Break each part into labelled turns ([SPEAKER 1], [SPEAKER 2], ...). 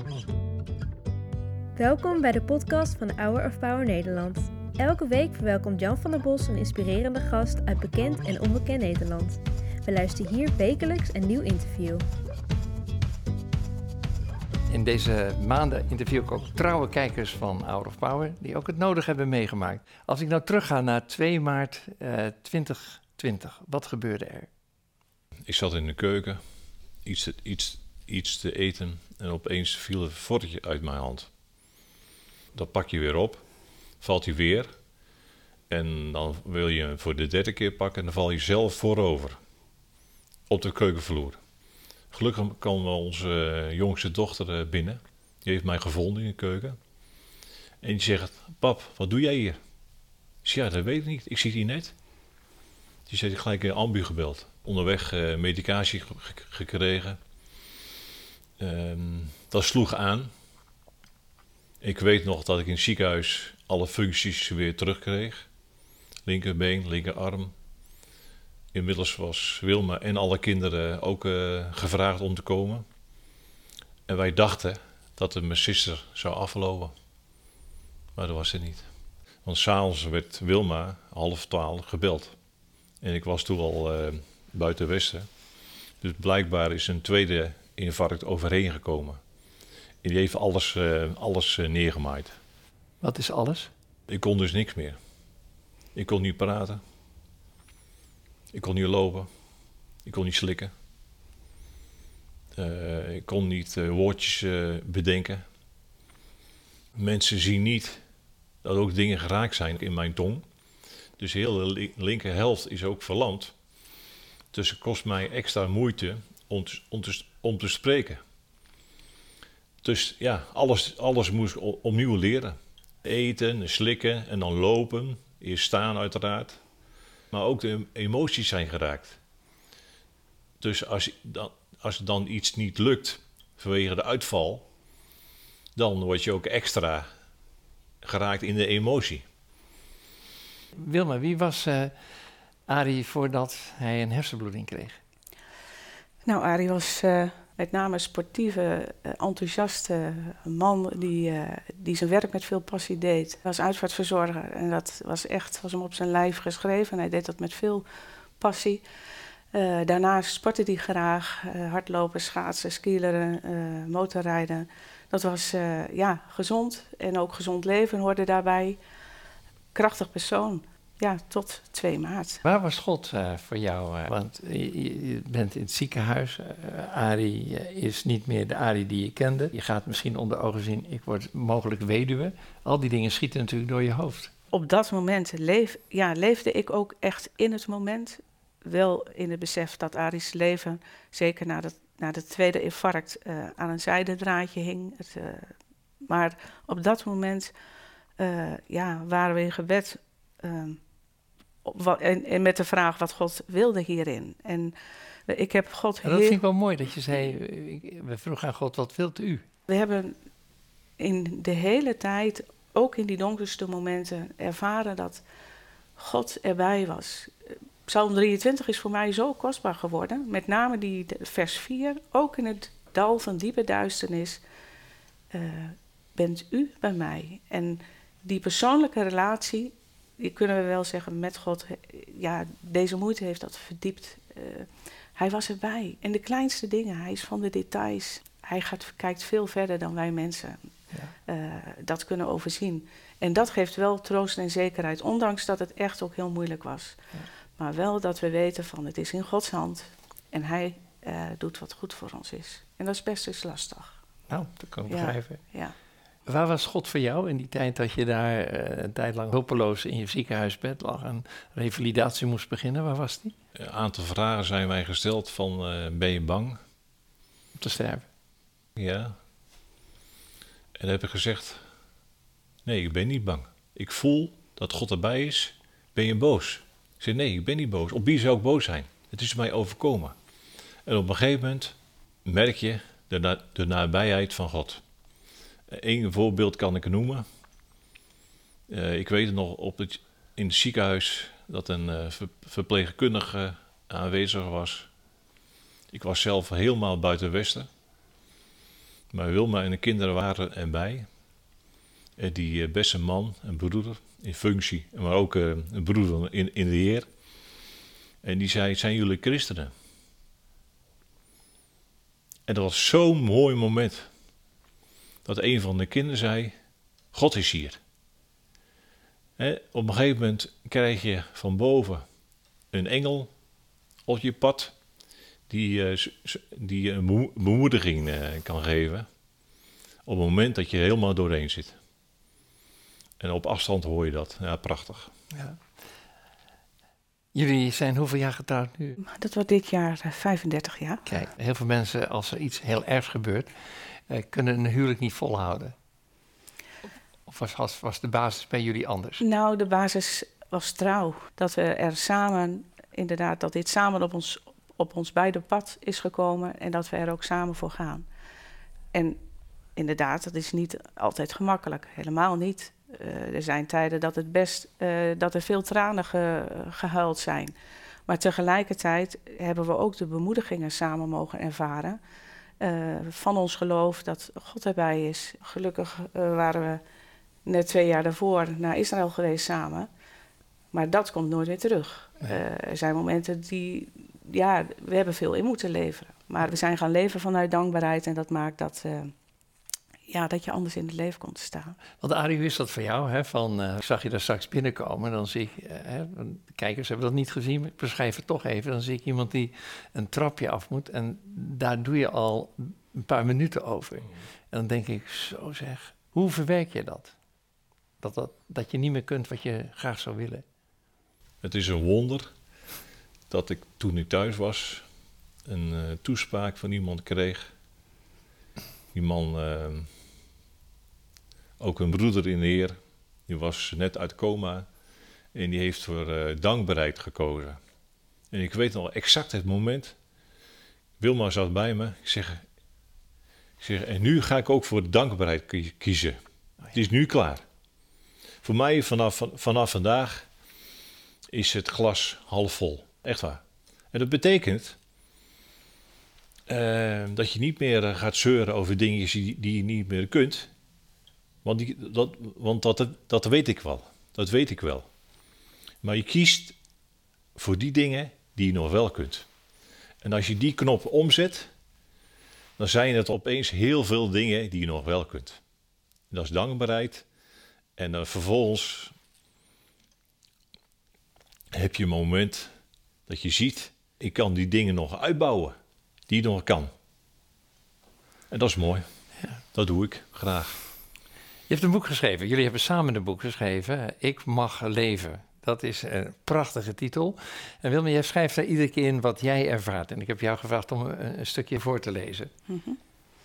[SPEAKER 1] Welkom bij de podcast van Hour of Power Nederland. Elke week verwelkomt Jan van der Bos een inspirerende gast uit bekend en onbekend Nederland. We luisteren hier wekelijks een nieuw interview.
[SPEAKER 2] In deze maanden interview ik ook trouwe kijkers van Hour of Power die ook het nodig hebben meegemaakt. Als ik nou terugga naar 2 maart 2020, wat gebeurde er?
[SPEAKER 3] Ik zat in de keuken, iets te eten en opeens viel een vorkje uit mijn hand. Dat pak je weer op, valt hij weer en dan wil je hem voor de 3e keer pakken en dan val je zelf voorover op de keukenvloer. Gelukkig kwam onze jongste dochter binnen, die heeft mij gevonden in de keuken en die zegt: "Pap, wat doe jij hier?" Ik zeg: "Ja, dat weet ik niet, ik zit hier net." Die heeft gelijk een ambu gebeld. Onderweg medicatie gekregen. Dat sloeg aan. Ik weet nog dat ik in het ziekenhuis alle functies weer terugkreeg. Linkerbeen, linkerarm. Inmiddels was Wilma en alle kinderen ook gevraagd om te komen. En wij dachten dat het mijn zuster zou aflopen. Maar dat was het niet. Want 's avonds werd Wilma 11:30 gebeld. En ik was toen al buiten Westen. Dus blijkbaar is een tweede infarct overheen gekomen. En die heeft alles neergemaaid.
[SPEAKER 2] Wat is alles?
[SPEAKER 3] Ik kon dus niks meer. Ik kon niet praten. Ik kon niet lopen. Ik kon niet slikken. Ik kon niet woordjes bedenken. Mensen zien niet dat ook dingen geraakt zijn in mijn tong. Dus de hele linker helft is ook verlamd. Dus het kost mij extra moeite om te spreken. Dus ja, alles moest opnieuw leren. Eten, slikken en dan lopen. Eerst staan uiteraard. Maar ook de emoties zijn geraakt. Dus als dan iets niet lukt vanwege de uitval, dan word je ook extra geraakt in de emotie.
[SPEAKER 2] Wilma, wie was Arie voordat hij een hersenbloeding kreeg?
[SPEAKER 4] Nou, Arie was met name een sportieve, enthousiaste man die zijn werk met veel passie deed. Hij was uitvaartverzorger en dat was hem op zijn lijf geschreven. En hij deed dat met veel passie. Daarnaast sportte hij graag, hardlopen, schaatsen, skileren, motorrijden. Dat was gezond en ook gezond leven hoorde daarbij. Krachtig persoon. Ja, tot 2 maart.
[SPEAKER 2] Waar was God voor jou? Want je bent in het ziekenhuis. Arie is niet meer de Arie die je kende. Je gaat misschien onder ogen zien, ik word mogelijk weduwe. Al die dingen schieten natuurlijk door je hoofd.
[SPEAKER 4] Op dat moment leefde ik ook echt in het moment. Wel in het besef dat Arie's leven, zeker na de tweede infarct, aan een zijdendraadje hing. Maar op dat moment waren we in gebed. En met de vraag wat God wilde hierin. En ik heb God
[SPEAKER 2] dat vind ik wel mooi dat je zei, we vroegen aan God, wat wilt u?
[SPEAKER 4] We hebben in de hele tijd, ook in die donkerste momenten, ervaren dat God erbij was. Psalm 23 is voor mij zo kostbaar geworden. Met name die vers 4. Ook in het dal van diepe duisternis bent u bij mij. En die persoonlijke relatie, die kunnen we wel zeggen met God, deze moeite heeft dat verdiept. Hij was erbij. En de kleinste dingen, hij is van de details. Hij kijkt veel verder dan wij mensen dat kunnen overzien. En dat geeft wel troost en zekerheid, ondanks dat het echt ook heel moeilijk was. Ja. Maar wel dat we weten van het is in Gods hand en hij doet wat goed voor ons is. En dat is best eens lastig.
[SPEAKER 2] Nou, dat kan ik begrijpen.
[SPEAKER 4] Ja.
[SPEAKER 2] Waar was God voor jou in die tijd dat je daar een tijd lang hulpeloos in je ziekenhuisbed lag en revalidatie moest beginnen? Waar was die?
[SPEAKER 3] Een aantal vragen zijn mij gesteld van ben je bang?
[SPEAKER 2] Om te sterven?
[SPEAKER 3] Ja. En dan heb ik gezegd, nee, ik ben niet bang. Ik voel dat God erbij is. Ben je boos? Ik zei, nee, ik ben niet boos. Op wie zou ik boos zijn? Het is mij overkomen. En op een gegeven moment merk je de nabijheid van God. Eén voorbeeld kan ik noemen. Ik weet nog in het ziekenhuis dat een verpleegkundige aanwezig was. Ik was zelf helemaal buiten Westen. Maar Wilma en de kinderen waren erbij. En die beste man, een broeder in functie, maar ook een broeder in de Heer. En die zei, zijn jullie christenen? En dat was zo'n mooi moment. Dat een van de kinderen zei, God is hier. Op een gegeven moment krijg je van boven een engel op je pad. Die een bemoediging kan geven. Op het moment dat je helemaal doorheen zit. En op afstand hoor je dat. Ja, prachtig.
[SPEAKER 2] Ja. Jullie zijn hoeveel jaar getrouwd nu?
[SPEAKER 4] Dat wordt dit jaar 35 jaar.
[SPEAKER 2] Kijk, heel veel mensen, als er iets heel ergs gebeurt, kunnen een huwelijk niet volhouden. Of was de basis bij jullie anders?
[SPEAKER 4] Nou, de basis was trouw. Dat we er samen, inderdaad, dat dit samen op ons beide pad is gekomen en dat we er ook samen voor gaan. En inderdaad, dat is niet altijd gemakkelijk. Helemaal niet. Er zijn tijden dat er veel tranen gehuild zijn. Maar tegelijkertijd hebben we ook de bemoedigingen samen mogen ervaren. Van ons geloof dat God erbij is. Gelukkig waren we net 2 jaar daarvoor naar Israël geweest samen. Maar dat komt nooit weer terug. Nee. Er zijn momenten we hebben veel in moeten leveren. Maar we zijn gaan leven vanuit dankbaarheid en dat maakt dat je anders in het leven komt te staan.
[SPEAKER 2] Want Arie, hoe is dat voor jou? Hè? Ik zag je daar straks binnenkomen, dan zie ik, de kijkers hebben dat niet gezien, maar ik beschrijf het toch even. Dan zie ik iemand die een trapje af moet en daar doe je al een paar minuten over. En dan denk ik, zo zeg, hoe verwerk je dat? Dat je niet meer kunt wat je graag zou willen.
[SPEAKER 3] Het is een wonder dat ik toen ik thuis was een toespraak van iemand kreeg. Die man, ook een broeder in de Heer, die was net uit coma en die heeft voor dankbaarheid gekozen. En ik weet nog exact het moment. Wilma zat bij me. Ik zeg, en nu ga ik ook voor dankbaarheid kiezen. Het is nu klaar. Voor mij vanaf vandaag is het glas half vol. Echt waar. En dat betekent dat je niet meer gaat zeuren over dingen die je niet meer kunt. Want dat weet ik wel. Dat weet ik wel. Maar je kiest voor die dingen die je nog wel kunt. En als je die knop omzet, dan zijn het opeens heel veel dingen die je nog wel kunt. En dat is dankbaarheid. En dan vervolgens heb je een moment dat je ziet, ik kan die dingen nog uitbouwen, die je nog kan. En dat is mooi. Ja. Dat doe ik graag.
[SPEAKER 2] Je hebt een boek geschreven. Jullie hebben samen een boek geschreven. Ik mag leven. Dat is een prachtige titel. En Wilma, jij schrijft daar iedere keer in wat jij ervaart. En ik heb jou gevraagd om een stukje voor te lezen.
[SPEAKER 4] Mm-hmm.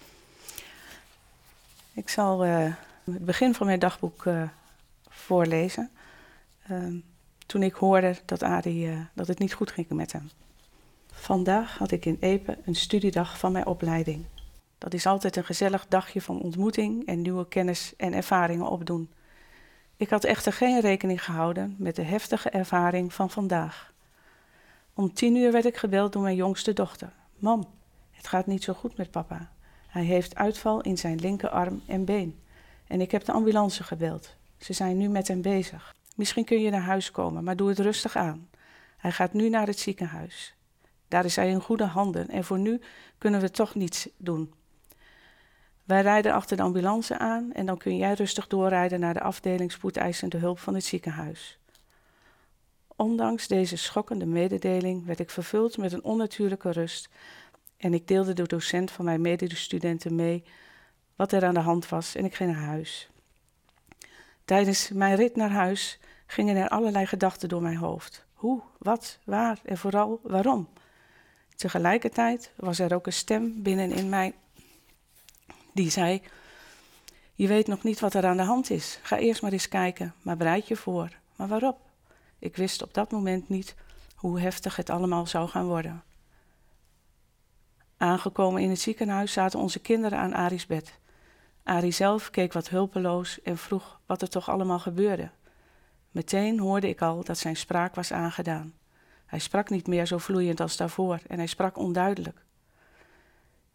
[SPEAKER 4] Ik zal het begin van mijn dagboek voorlezen. Toen ik hoorde dat Arie, dat het niet goed ging met hem. Vandaag had ik in Epe een studiedag van mijn opleiding. Dat is altijd een gezellig dagje van ontmoeting en nieuwe kennis en ervaringen opdoen. Ik had echter geen rekening gehouden met de heftige ervaring van vandaag. Om 10:00 werd ik gebeld door mijn jongste dochter. Mam, het gaat niet zo goed met papa. Hij heeft uitval in zijn linkerarm en been. En ik heb de ambulance gebeld. Ze zijn nu met hem bezig. Misschien kun je naar huis komen, maar doe het rustig aan. Hij gaat nu naar het ziekenhuis. Daar is hij in goede handen en voor nu kunnen we toch niets doen. Wij rijden achter de ambulance aan en dan kun jij rustig doorrijden naar de afdeling spoedeisende hulp van het ziekenhuis. Ondanks deze schokkende mededeling werd ik vervuld met een onnatuurlijke rust en ik deelde de docent van mijn medestudenten mee wat er aan de hand was en ik ging naar huis. Tijdens mijn rit naar huis gingen er allerlei gedachten door mijn hoofd. Hoe, wat, waar en vooral waarom? Tegelijkertijd was er ook een stem binnenin mij die zei, je weet nog niet wat er aan de hand is. Ga eerst maar eens kijken, maar bereid je voor. Maar waarop? Ik wist op dat moment niet hoe heftig het allemaal zou gaan worden. Aangekomen in het ziekenhuis zaten onze kinderen aan Arie's bed. Arie zelf keek wat hulpeloos en vroeg wat er toch allemaal gebeurde. Meteen hoorde ik al dat zijn spraak was aangedaan. Hij sprak niet meer zo vloeiend als daarvoor en hij sprak onduidelijk.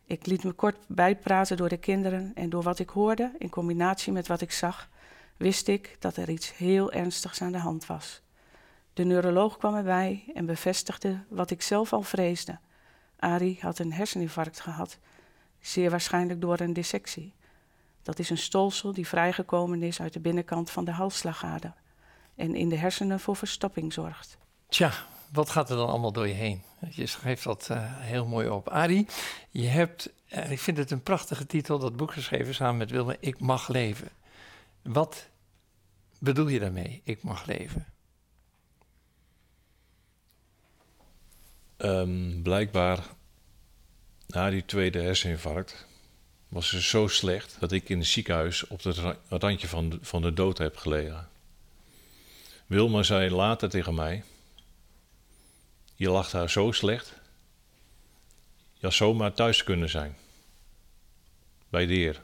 [SPEAKER 4] Ik liet me kort bijpraten door de kinderen en door wat ik hoorde, in combinatie met wat ik zag, wist ik dat er iets heel ernstigs aan de hand was. De neuroloog kwam erbij en bevestigde wat ik zelf al vreesde. Arie had een herseninfarct gehad, zeer waarschijnlijk door een dissectie. Dat is een stolsel die vrijgekomen is uit de binnenkant van de halsslagader en in de hersenen voor verstopping zorgt.
[SPEAKER 2] Tja, wat gaat er dan allemaal door je heen? Je schrijft dat heel mooi op. Arie, je hebt, ik vind het een prachtige titel, dat boek geschreven samen met Wilma, Ik mag leven. Wat bedoel je daarmee, ik mag leven?
[SPEAKER 3] Blijkbaar, na die tweede herseninfarct, was ze zo slecht dat ik in het ziekenhuis op het randje van de dood heb gelegen. Wilma zei later tegen mij, je lag daar zo slecht, je had zomaar thuis kunnen zijn, bij de Heer.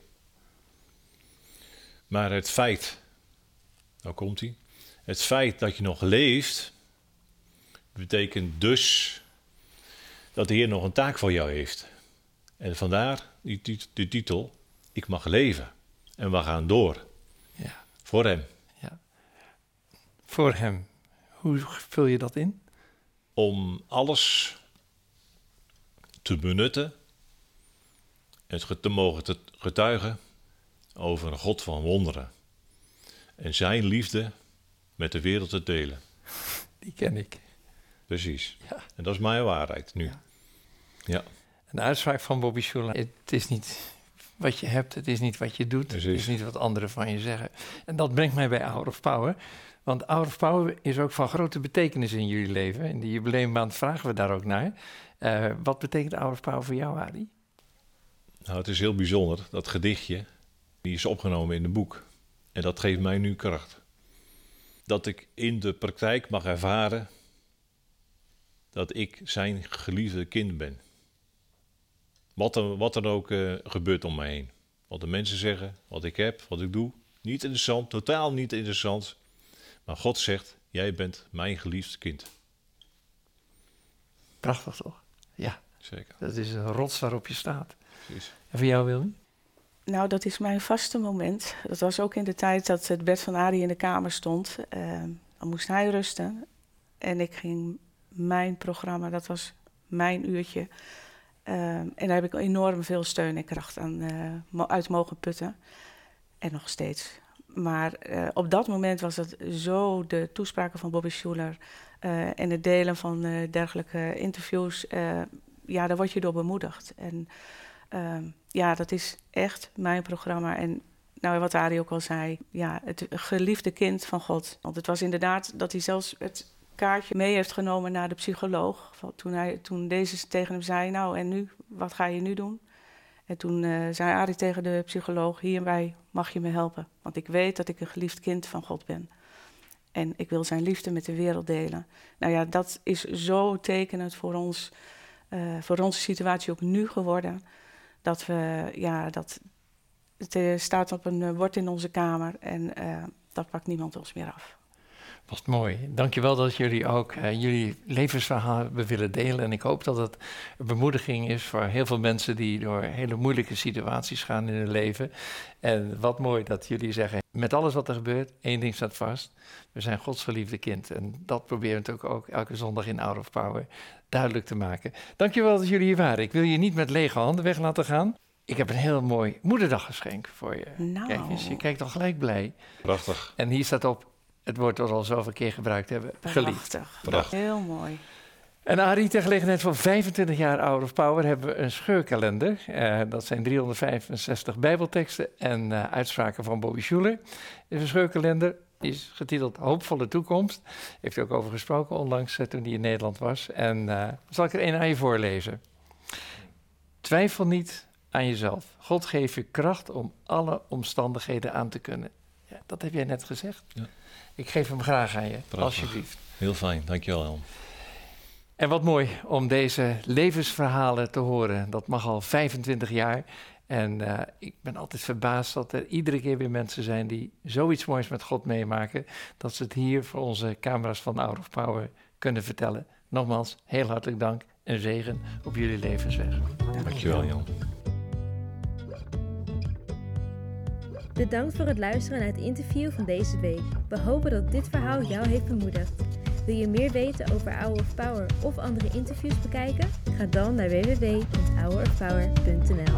[SPEAKER 3] Maar het feit, nou komt ie, het feit dat je nog leeft, betekent dus dat de Heer nog een taak voor jou heeft. En vandaar de titel, ik mag leven. En we gaan door.
[SPEAKER 2] Ja.
[SPEAKER 3] Voor hem.
[SPEAKER 2] Ja. Voor hem. Hoe vul je dat in?
[SPEAKER 3] Om alles te benutten en te mogen getuigen over een God van wonderen. En zijn liefde met de wereld te delen.
[SPEAKER 2] Die ken ik.
[SPEAKER 3] Precies.
[SPEAKER 2] Ja.
[SPEAKER 3] En dat is mijn waarheid nu. Ja.
[SPEAKER 2] Een uitspraak van Bobby Schuller. Het is niet wat je hebt, het is niet wat je doet.
[SPEAKER 3] Precies.
[SPEAKER 2] Het is niet wat anderen van je zeggen. En dat brengt mij bij Hour of Power. Want Hour of Power is ook van grote betekenis in jullie leven. In de jubileummaand vragen we daar ook naar. Wat betekent Hour of Power voor jou, Arie?
[SPEAKER 3] Nou, het is heel bijzonder. Dat gedichtje, die is opgenomen in een boek. En dat geeft mij nu kracht. Dat ik in de praktijk mag ervaren dat ik zijn geliefde kind ben. Wat er ook gebeurt om me heen. Wat de mensen zeggen, wat ik heb, wat ik doe. Niet interessant, totaal niet interessant. Maar God zegt, jij bent mijn geliefd kind.
[SPEAKER 2] Prachtig toch? Ja,
[SPEAKER 3] Zeker.
[SPEAKER 2] dat is een rots waarop je staat.
[SPEAKER 3] Precies.
[SPEAKER 2] En voor jou, Wilmy?
[SPEAKER 4] Nou, dat is mijn vaste moment. Dat was ook in de tijd dat het bed van Arie in de kamer stond. Dan moest hij rusten. En ik ging mijn programma, dat was mijn uurtje. En daar heb ik enorm veel steun en kracht uit mogen putten. En nog steeds. Maar op dat moment was het zo de toespraken van Bobby Schuller en het delen van dergelijke interviews. Ja, daar word je door bemoedigd. En ja, dat is echt mijn programma. En nou, wat Arie ook al zei, ja, het geliefde kind van God. Want het was inderdaad dat hij zelfs het kaartje mee heeft genomen naar de psycholoog. Toen deze tegen hem zei, nou en nu, wat ga je nu doen? En toen zei Arie tegen de psycholoog, hierbij mag je me helpen. Want ik weet dat ik een geliefd kind van God ben. En ik wil zijn liefde met de wereld delen. Nou ja, dat is zo tekenend voor ons, voor onze situatie ook nu geworden. Dat we, ja, het staat op een bord in onze kamer en dat pakt niemand ons meer af.
[SPEAKER 2] Wat mooi. Dankjewel dat jullie ook jullie levensverhaal hebben willen delen. En ik hoop dat het een bemoediging is voor heel veel mensen die door hele moeilijke situaties gaan in hun leven. En wat mooi dat jullie zeggen, met alles wat er gebeurt, één ding staat vast. We zijn Gods geliefde kind. En dat proberen we natuurlijk ook elke zondag in Hour of Power duidelijk te maken. Dankjewel dat jullie hier waren. Ik wil je niet met lege handen weg laten gaan. Ik heb een heel mooi moederdaggeschenk voor je.
[SPEAKER 4] Nou.
[SPEAKER 2] Kijk eens, je kijkt al gelijk blij.
[SPEAKER 3] Prachtig.
[SPEAKER 2] En hier staat op, het woord dat we al zoveel keer gebruikt hebben, geliefd.
[SPEAKER 4] Prachtig. Heel mooi.
[SPEAKER 2] En Arie, ter gelegenheid van 25 jaar Hour of Power hebben we een scheurkalender. Dat zijn 365 bijbelteksten en uitspraken van Bobby Schuller. Het is een scheurkalender, is getiteld Hoopvolle Toekomst. Heeft hij ook over gesproken, onlangs toen hij in Nederland was. En zal ik er een aan je voorlezen. Twijfel niet aan jezelf. God geeft je kracht om alle omstandigheden aan te kunnen. Ja, dat heb jij net gezegd.
[SPEAKER 3] Ja.
[SPEAKER 2] Ik geef hem graag aan je,
[SPEAKER 3] Prachtig.
[SPEAKER 2] alsjeblieft.
[SPEAKER 3] Heel fijn, dankjewel Helm.
[SPEAKER 2] En wat mooi om deze levensverhalen te horen. Dat mag al 25 jaar. En ik ben altijd verbaasd dat er iedere keer weer mensen zijn die zoiets moois met God meemaken. Dat ze het hier voor onze camera's van Hour of Power kunnen vertellen. Nogmaals, heel hartelijk dank en zegen op jullie levensweg.
[SPEAKER 3] Dankjewel Jan.
[SPEAKER 1] Bedankt voor het luisteren naar het interview van deze week. We hopen dat dit verhaal jou heeft bemoedigd. Wil je meer weten over Hour of Power of andere interviews bekijken? Ga dan naar www.hourofpower.nl.